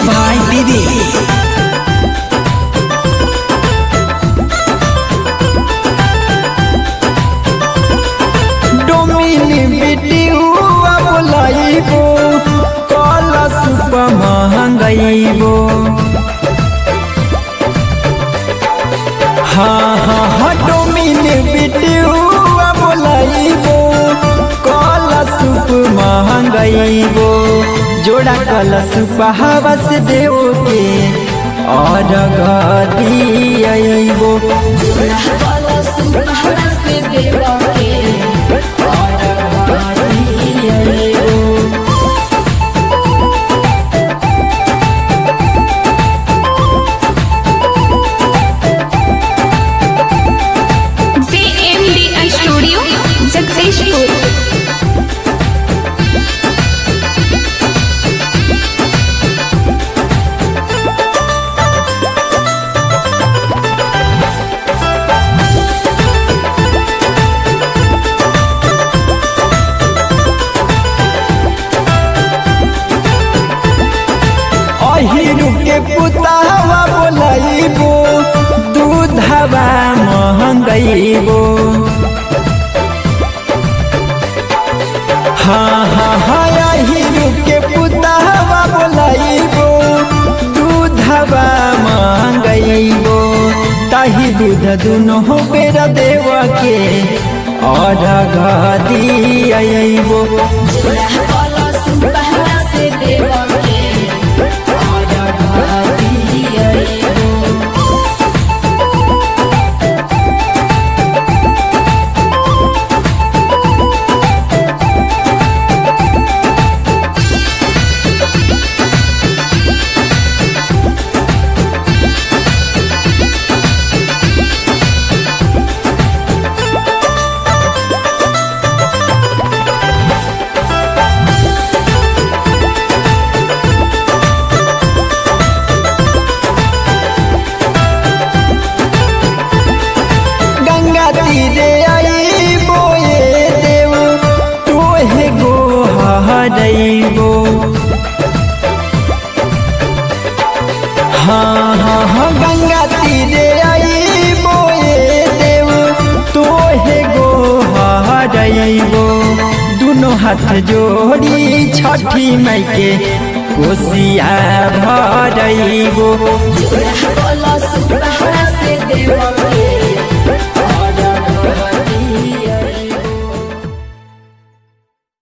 भाई दीदी डोमिनी बिटियुआ बोलाइबो कलश महंगाइबो। हाँ डोमिनी बिटियुआ बोलाइबो कलश महंगाइबो। जोड़ा कलश हवस देव के और दियाइबो। JMDI studio Jagdishpur. अहिरु के पुतावा बोलाइबो दूधवा महंगाइबो। हाँ अहिरु के पुतावा बोलाइबो दूधवा महंगाइबो। ताही दूध दुनो बेरा देव के और दियाइबो। तीरे आइबो ये देव तोहे गोहारइबो। हाँ गंगा तीरे आइबो ये देव तोहे गोहारइबो। दोनों हाथ जोड़ी छठी माई के कोसिया भरइबो।